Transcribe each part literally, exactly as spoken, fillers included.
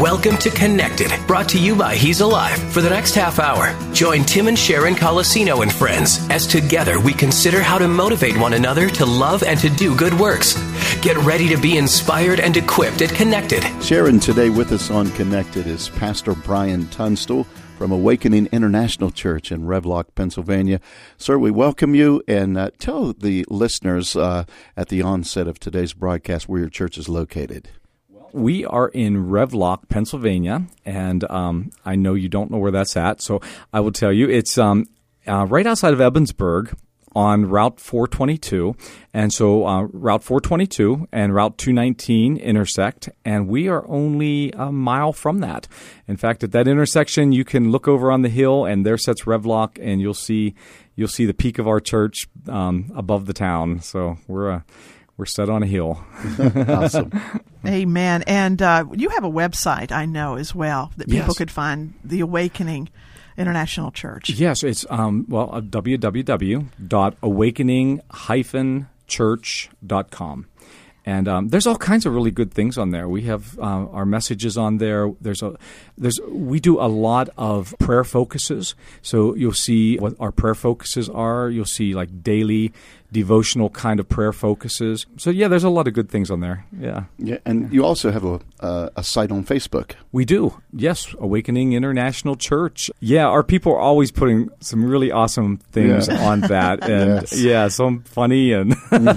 Welcome to Connected, brought to you by He's Alive. For the next half hour, join Tim and Sharon Colosino and friends as together we consider how to motivate one another to love and to do good works. Get ready to be inspired and equipped at Connected. Sharon, today with us on Connected is Pastor Brian Tunstall from Awakening International Church in Revlock, Pennsylvania. Sir, we welcome you, and uh, tell the listeners uh, at the onset of today's broadcast where your church is located. We are in Revlock, Pennsylvania, and um, I know you don't know where that's at, so I will tell you. It's um, uh, right outside of Ebensburg on Route four twenty-two, and so uh, Route four twenty-two and Route two nineteen intersect, and we are only a mile from that. In fact, at that intersection, you can look over on the hill, and there sits Revlock, and you'll see you'll see the peak of our church um, above the town. So we're a We're set on a hill. Awesome. Amen. And uh, you have a website, I know, as well, that people Yes. could find, the Awakening International Church. Yes, it's um, well uh, w w w dot awakening dash church dot com. And um, there's all kinds of really good things on there. We have uh, our messages on there. There's a, there's we do a lot of prayer focuses. So you'll see what our prayer focuses are. You'll see like daily devotional kind of prayer focuses. So yeah, there's a lot of good things on there. Yeah. Yeah, and you also have a uh, a site on Facebook. We do. Yes, Awakening International Church. Yeah, our people are always putting some really awesome things Yeah. on that. And Yes. yeah, some funny and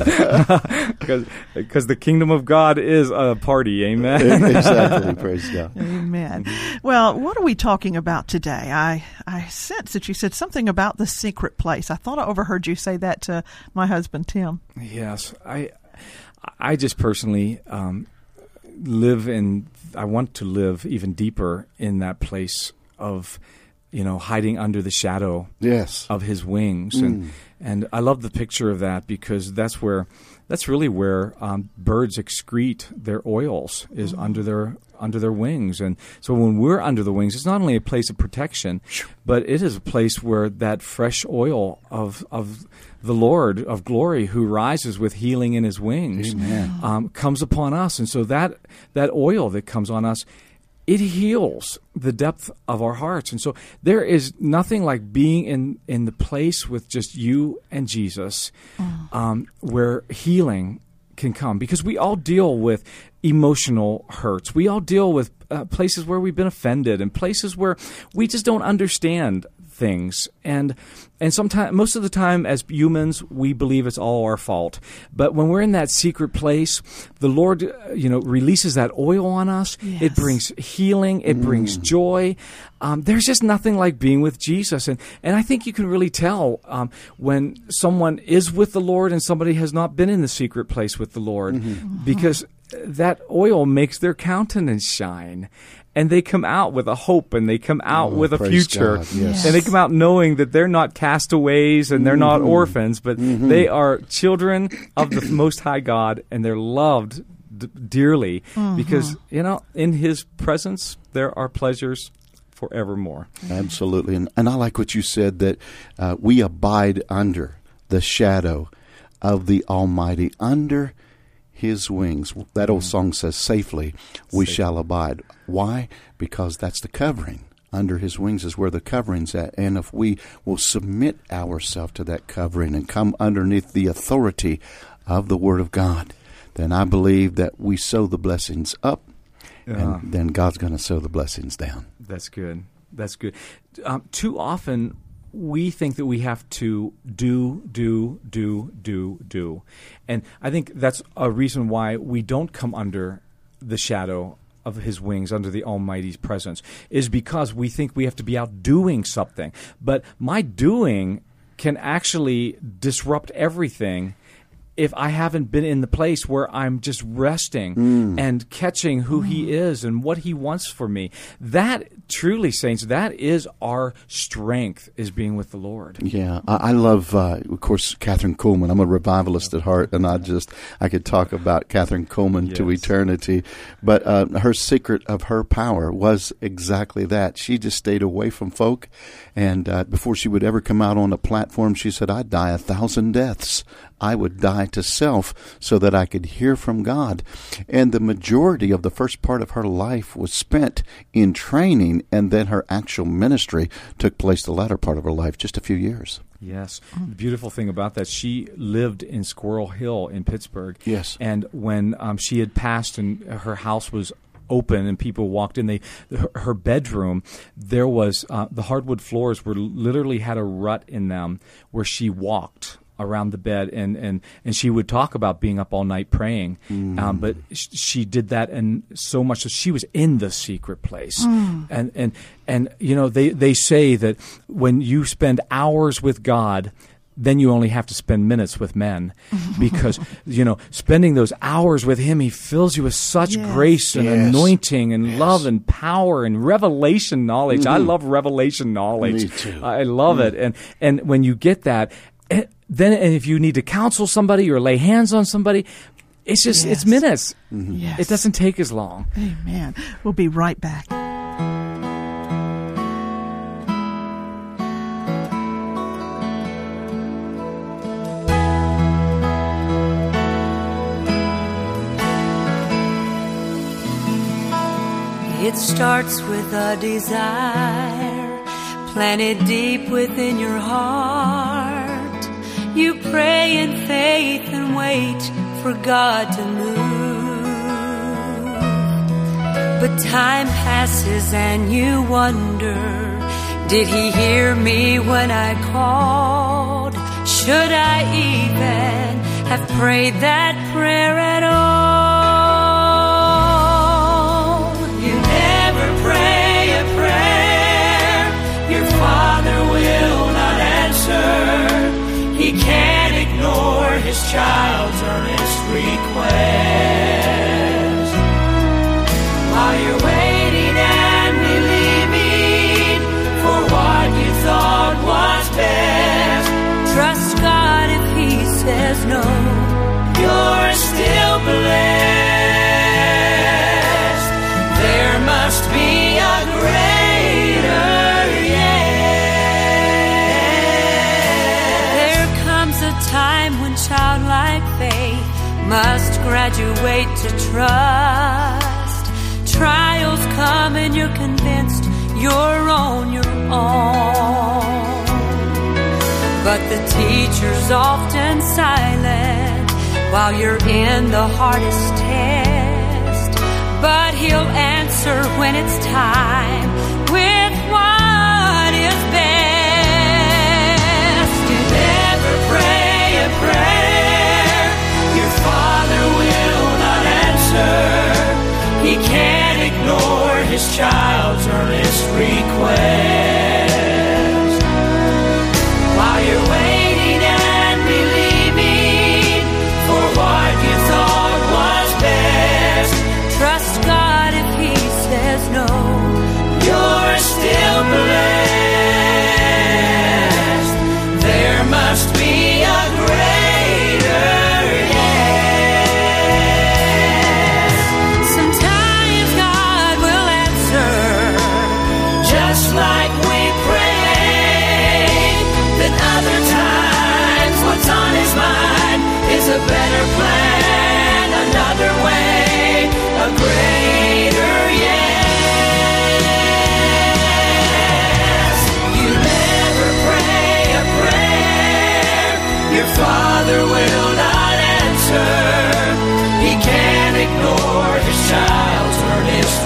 because because the kingdom of God is a party. Amen. Exactly. Praise God. Amen. Well, what are we talking about today? I, I sense that you said something about the secret place. I thought I overheard you say that to my husband, Tim. Yes, I I just personally um, live in. I want to live even deeper in that place of, you know, hiding under the shadow Yes. of His wings, Mm. and and I love the picture of that because that's where that's really where um, birds excrete their oils is Mm. under their under their wings, and so when we're under the wings, it's not only a place of protection, but it is a place where that fresh oil of of the Lord of glory, who rises with healing in His wings, Amen. um, comes upon us, and so that that oil that comes on us, it heals the depth of our hearts. And so there is nothing like being in, in the place with just you and Jesus, um, where healing can come. Because we all deal with emotional hurts. We all deal with uh, places where we've been offended and places where we just don't understand things. And and sometimes, most of the time, as humans, we believe it's all our fault. But when we're in that secret place, the Lord, uh, you know, releases that oil on us. Yes. It brings healing. It brings joy. Um, there's just nothing like being with Jesus. And and I think you can really tell um, when someone is with the Lord and somebody has not been in the secret place with the Lord, because that oil makes their countenance shine. And they come out with a hope, and they come out Oh, with a praise future. God, yes. And they come out knowing that they're not castaways and they're not orphans, but they are children of the Most High God, and they're loved d- dearly because, you know, in His presence there are pleasures forevermore. Absolutely. And, and I like what you said, that uh, we abide under the shadow of the Almighty, under His wings. That old song says, safely we Safely. shall abide. Why? Because that's the covering. Under His wings is where the covering's at. And if we will submit ourselves to that covering and come underneath the authority of the Word of God, then I believe that we sow the blessings up, Yeah. and then God's going to sow the blessings down. That's good. That's good. Um, too often we think that we have to do, do, do, do, do. And I think that's a reason why we don't come under the shadow of His wings, under the Almighty's presence, is because we think we have to be out doing something. But my doing can actually disrupt everything if I haven't been in the place where I'm just resting Mm. and catching who He is and what He wants for me. That truly, saints, that is our strength, is being with the Lord. Yeah, I, I love, uh, of course, Catherine Kuhlman. I'm a revivalist at heart, and I just I could talk about Catherine Kuhlman to Yes. eternity. But uh, her secret of her power was exactly that. She just stayed away from folk, and uh, before she would ever come out on a platform, she said, "I'd die a thousand deaths I would die to self so that I could hear from God. And the majority of the first part of her life was spent in training, and then her actual ministry took place the latter part of her life, just a few years. Yes. The beautiful thing about that, she lived in Squirrel Hill in Pittsburgh. Yes. And when um, she had passed and her house was open and people walked in, they her, her bedroom, there was uh, the hardwood floors were literally had a rut in them where she walked around the bed, and, and, and she would talk about being up all night praying. Mm. Um, but sh- she did that, and so much that she was in the secret place. Mm. And, and, and, you know, they, they say that when you spend hours with God, then you only have to spend minutes with men, because, you know, spending those hours with Him, He fills you with such yes. grace and yes. anointing and yes. love and power and revelation knowledge. Mm-hmm. I love revelation knowledge. Me too. I love mm. it. And, and when you get that, then, and if you need to counsel somebody or lay hands on somebody, it's just, yes. it's minutes. Mm-hmm. Yes. It doesn't take as long. Amen. We'll be right back. It starts with a desire planted deep within your heart. You pray in faith and wait for God to move. But time passes and you wonder, did He hear me when I called? Should I even have prayed that prayer at all? You never pray a prayer your Father will not answer. He can't ignore His child's earnest request. While you're waiting and believing for what you thought was best, trust God. If He says no, you're still blessed. There must be a greater time when childlike faith must graduate to trust. Trials come and you're convinced you're on your own. But the teacher's often silent while you're in the hardest test. But He'll answer when it's time with what is best. You never pray a prayer your Father will not answer. He can't ignore His child's earnest request. While you're waiting and believing for what you thought was best, trust God. If He says no, you're still blessed. There must be a a better plan, another way, a greater yes. You never pray a prayer your Father will not answer. He can't ignore His child's earnest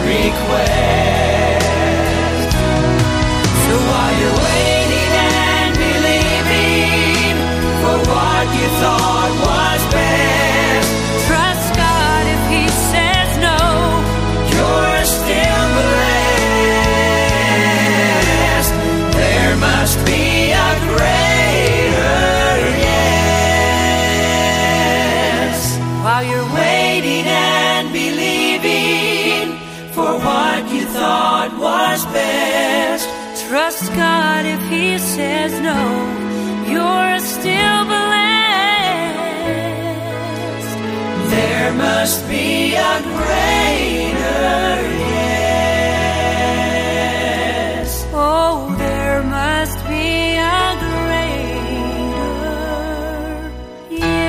request. So while you're waiting and believing for what you thought was best, trust God. If He says no, you're still blessed. There must be a greater yes. While you're waiting and believing for what you thought was best, trust God. If He says no, you're still blessed. There must be a greater yes. Oh, there must be a greater yes.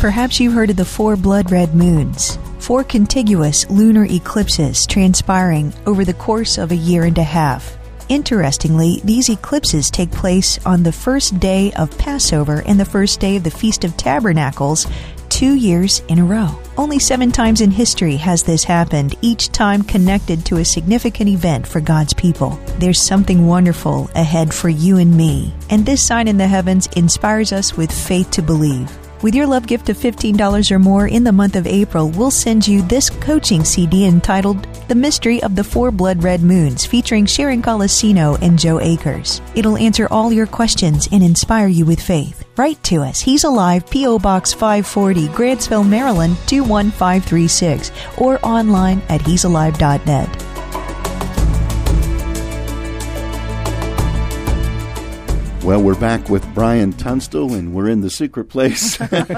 Perhaps you've heard of the four blood red moons, four contiguous lunar eclipses transpiring over the course of a year and a half. Interestingly, these eclipses take place on the first day of Passover and the first day of the Feast of Tabernacles, two years in a row. Only seven times in history has this happened, each time connected to a significant event for God's people. There's something wonderful ahead for you and me, and this sign in the heavens inspires us with faith to believe. With your love gift of fifteen dollars or more in the month of April, we'll send you this coaching C D entitled The Mystery of the Four Blood Red Moons, featuring Sharon Colosino and Joe Akers. It'll answer all your questions and inspire you with faith. Write to us. He's Alive, P O. Box five forty, Grantsville, Maryland, two one five three six, or online at he's alive dot net. Well, we're back with Brian Tunstall, and we're in the secret place,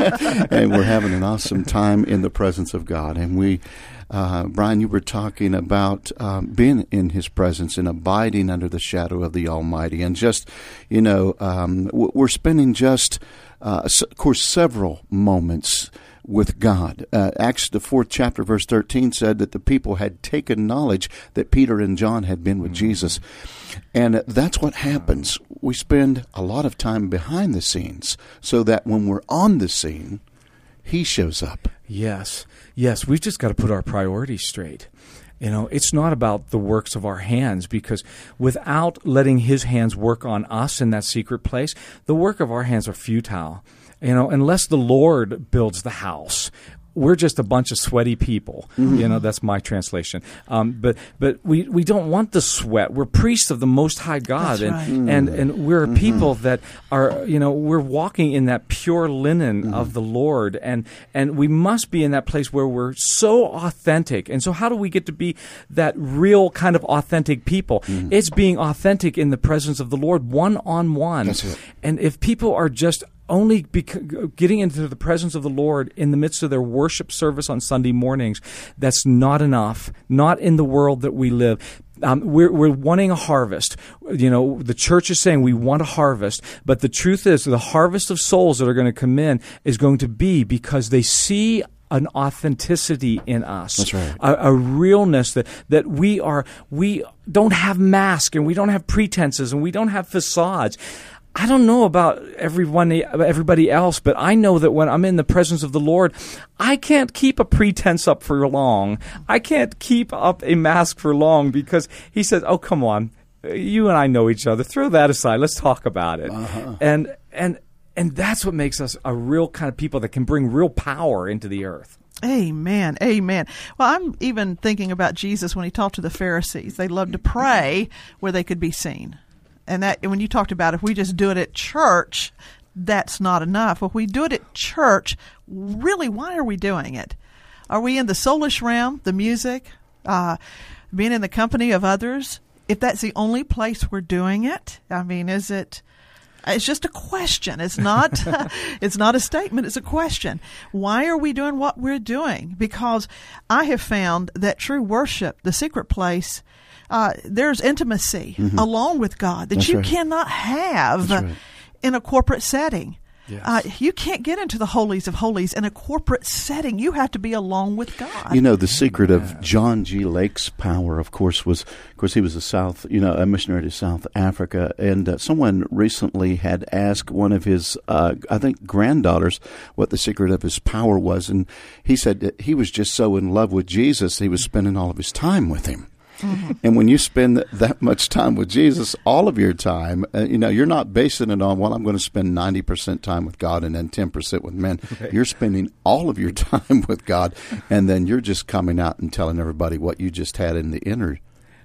and we're having an awesome time in the presence of God. And we, uh, Brian, you were talking about um, being in His presence and abiding under the shadow of the Almighty. And just, you know, um, we're spending just, uh, of course, several moments with God. Uh, Acts, the fourth chapter, verse thirteen said that the people had taken knowledge that Peter and John had been with mm-hmm. Jesus. And that's what happens. We spend a lot of time behind the scenes so that when we're on the scene, He shows up. Yes. Yes. We've just got to put our priorities straight. You know, it's not about the works of our hands, because without letting His hands work on us in that secret place, the work of our hands are futile. You know, unless the Lord builds the house, we're just a bunch of sweaty people. Mm-hmm. You know, that's my translation. Um, but but we, we don't want the sweat. We're priests of the Most High God, that's and, right. and, and and we're mm-hmm. people that are, you know, we're walking in that pure linen mm-hmm. of the Lord, and and we must be in that place where we're so authentic. And so, how do we get to be that real kind of authentic people? Mm-hmm. It's being authentic in the presence of the Lord, one on one. That's it. And if people are just only bec- getting into the presence of the Lord in the midst of their worship service on Sunday mornings, that's not enough. Not in the world that we live. Um, we're, we're wanting a harvest. You know, the church is saying we want a harvest, but the truth is the harvest of souls that are going to come in is going to be because they see an authenticity in us. That's right. A, a realness that, that we are, we don't have masks, and we don't have pretenses, and we don't have facades. I don't know about everyone, everybody else, but I know that when I'm in the presence of the Lord, I can't keep a pretense up for long. I can't keep up a mask for long, because He says, "Oh, come on, you and I know each other. Throw that aside. Let's talk about it." Uh-huh. And and and that's what makes us a real kind of people that can bring real power into the earth. Amen. Amen. Well, I'm even thinking about Jesus when He talked to the Pharisees. They loved to pray where they could be seen. And that when you talked about if we just do it at church, that's not enough. If we do it at church, really, why are we doing it? Are we in the soulish realm, the music, uh, being in the company of others? If that's the only place we're doing it, I mean, is it? It's just a question. It's not. It's not a statement. It's a question. Why are we doing what we're doing? Because I have found that true worship, the secret place, Uh, there's intimacy mm-hmm. along with God that That's you right. cannot have right. in a corporate setting. Yes. Uh, you can't get into the holies of holies in a corporate setting. You have to be alone with God. You know, the secret of John G. Lake's power, of course, was, of course, he was a South, you know, a missionary to South Africa, and uh, someone recently had asked one of his, uh, I think, granddaughters what the secret of his power was, and he said that he was just so in love with Jesus, he was spending all of his time with Him. Mm-hmm. And when you spend that much time with Jesus, all of your time, uh, you know, you're not basing it on, well, I'm going to spend ninety percent time with God and then ten percent with men. Right. You're spending all of your time with God, and then you're just coming out and telling everybody what you just had in the inner.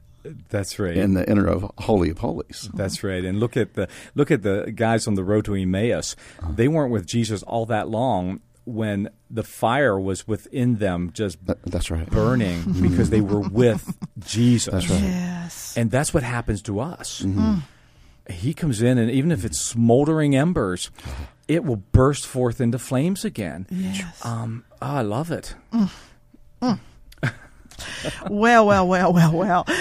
That's right. In the inner of Holy of Holies. That's right. And look at the look at the guys on the road to Emmaus. Uh-huh. They weren't with Jesus all that long when the fire was within them just that, that's right. burning because they were with Jesus. That's right. Yes. And that's what happens to us. Mm-hmm. He comes in, and even if it's smoldering embers, it will burst forth into flames again. Yes. Um, oh, I love it. Mm. Mm. Well, well, well, well, well.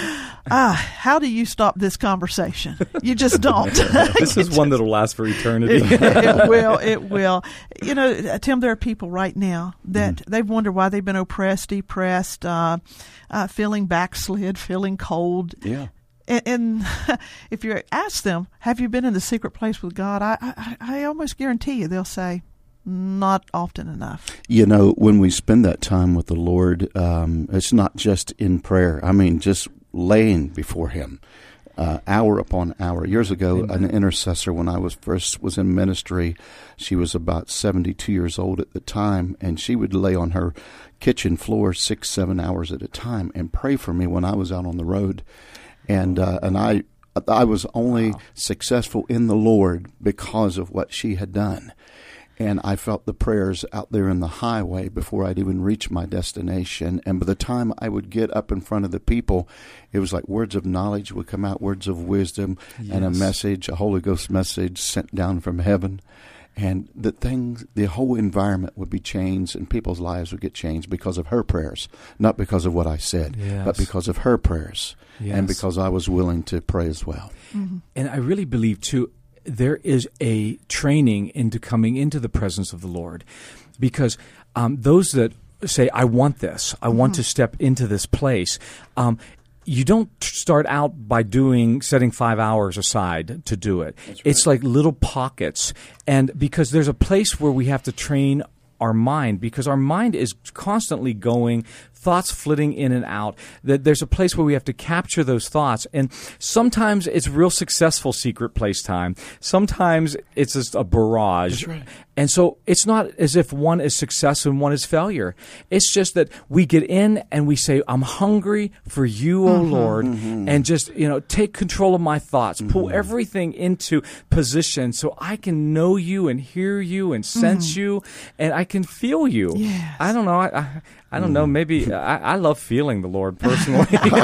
ah, how do you stop this conversation? You just don't. This is one that'll last for eternity. It, it will. It will. You know, Tim, there are people right now that mm. they've wondered why they've been oppressed, depressed, uh, uh, feeling backslid, feeling cold. Yeah. And, and if you ask them, have you been in the secret place with God? I, I, I almost guarantee you they'll say, not often enough. You know, when we spend that time with the Lord, um, it's not just in prayer. I mean, just laying before Him, uh, hour upon hour. Years ago, Amen. An intercessor, when I was first was in ministry, she was about seventy-two years old at the time, and she would lay on her kitchen floor six, seven hours at a time and pray for me when I was out on the road. And uh, and I I was only wow. successful in the Lord because of what she had done. And I felt the prayers out there in the highway before I'd even reach my destination. And by the time I would get up in front of the people, it was like words of knowledge would come out, words of wisdom, yes. and a message, a Holy Ghost message sent down from heaven. And the things, the whole environment would be changed, and people's lives would get changed because of her prayers, not because of what I said, yes. but because of her prayers, yes. and because I was willing to pray as well. Mm-hmm. And I really believe, too, there is a training into coming into the presence of the Lord, because um, those that say, I want this, I want mm-hmm. to step into this place, um, you don't start out by doing setting five hours aside to do it. Right. It's like little pockets. And because there's a place where we have to train our mind, because our mind is constantly going, thoughts flitting in and out, that there's a place where we have to capture those thoughts. And sometimes it's real successful secret place time. Sometimes it's just a barrage. That's right. And so it's not as if one is success and one is failure. It's just that we get in and we say, I'm hungry for you, O mm-hmm, Lord, mm-hmm. and just, you know, take control of my thoughts, mm-hmm. pull everything into position so I can know you and hear you and sense mm-hmm. you, and I can feel you. Yes. I don't know. I, I, I don't know. Maybe I, I love feeling the Lord personally.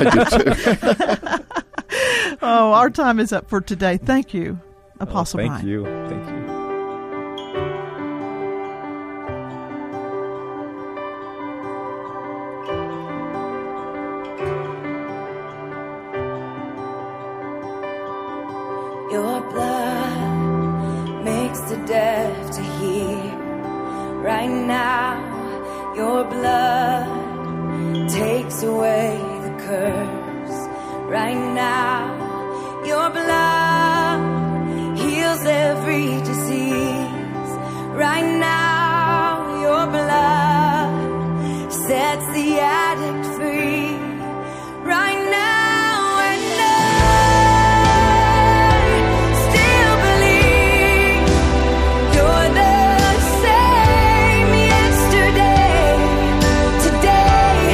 I do too. Oh, our time is up for today. Thank you, Apostle oh, Brian. Thank you. Thank you. Your blood makes the deaf to hear. Right now, your blood takes away the curse. Right now, your blood heals every disease. Right now, your blood sets the addict free. Right now.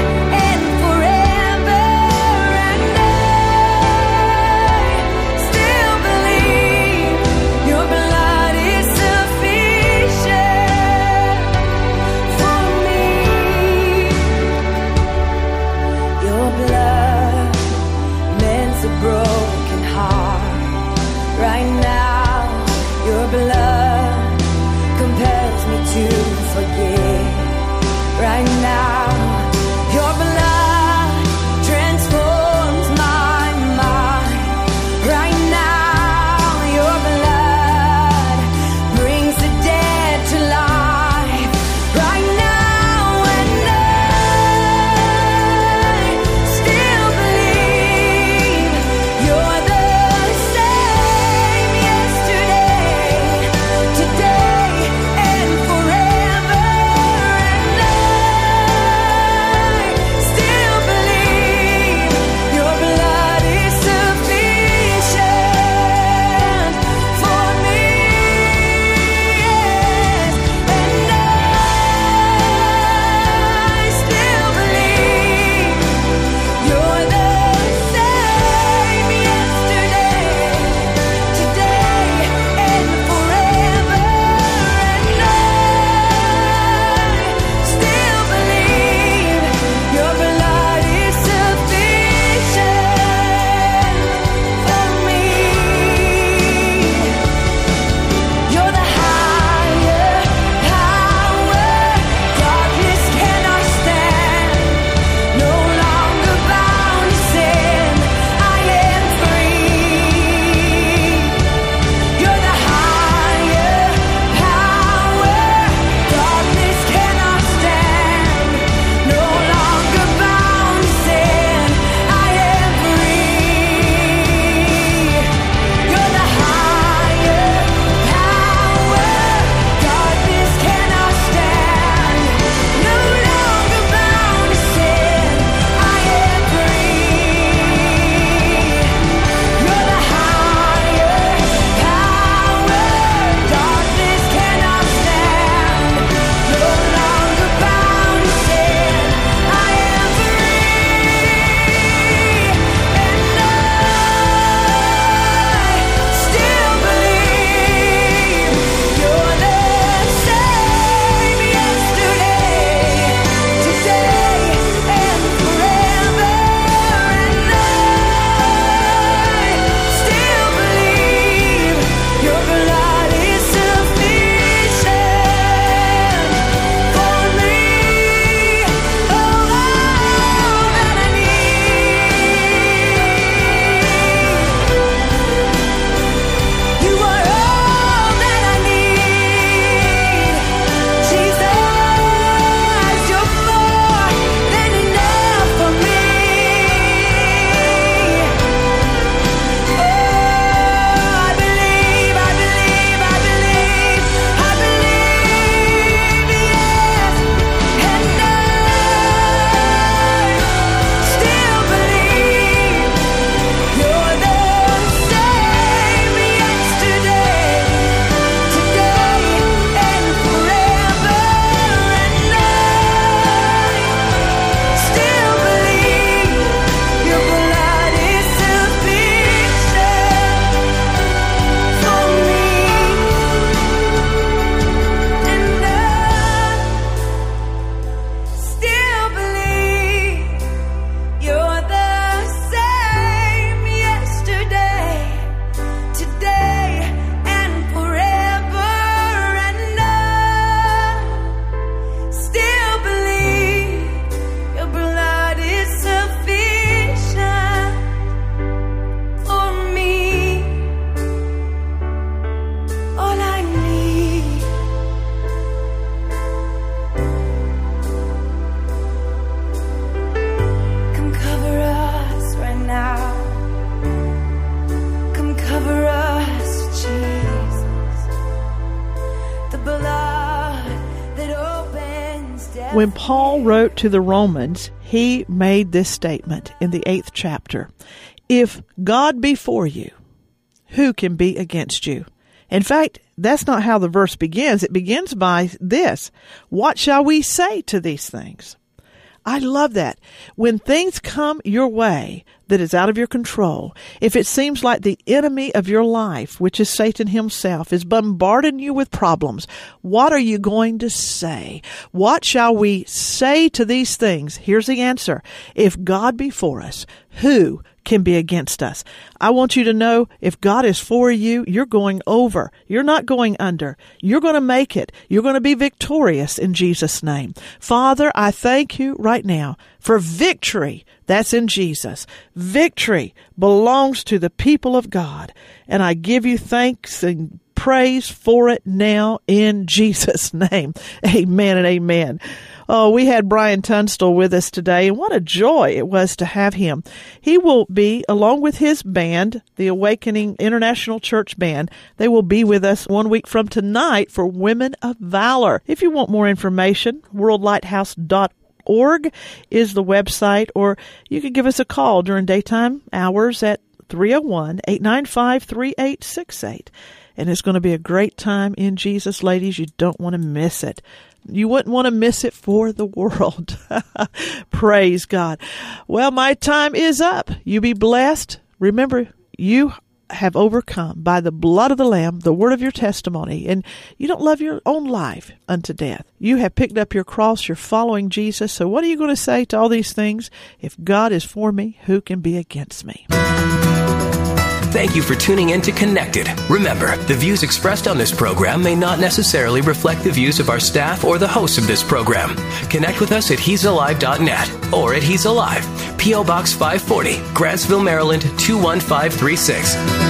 Still When Paul wrote to the Romans, he made this statement in the eighth chapter. If God be for you, who can be against you? In fact, that's not how the verse begins. It begins by this. What shall we say to these things? I love that. When things come your way that is out of your control, if it seems like the enemy of your life, which is Satan himself, is bombarding you with problems, what are you going to say? What shall we say to these things? Here's the answer. If God be for us, who can be against us? I want you to know, if God is for you, you're going over. You're not going under. You're going to make it. You're going to be victorious in Jesus' name. Father, I thank you right now for victory. That's in Jesus. Victory belongs to the people of God. And I give you thanks and praise for it now in Jesus' name. Amen and amen. Oh, we had Brian Tunstall with us today, and what a joy it was to have him. He will be, along with his band, the Awakening International Church Band, they will be with us one week from tonight for Women of Valor. If you want more information, world lighthouse dot org is the website, or you can give us a call during daytime hours at three oh one, eight nine five, three eight six eight. And it's going to be a great time in Jesus, ladies. You don't want to miss it. You wouldn't want to miss it for the world. Praise God. Well, my time is up. You be blessed. Remember, you have overcome by the blood of the Lamb, the word of your testimony, and you don't love your own life unto death. You have picked up your cross. You're following Jesus. So what are you going to say to all these things? If God is for me, who can be against me? Thank you for tuning in to Connected. Remember, the views expressed on this program may not necessarily reflect the views of our staff or the hosts of this program. Connect with us at he's alive dot net or at He's Alive, P O Box five forty, Grantsville, Maryland two one five three six.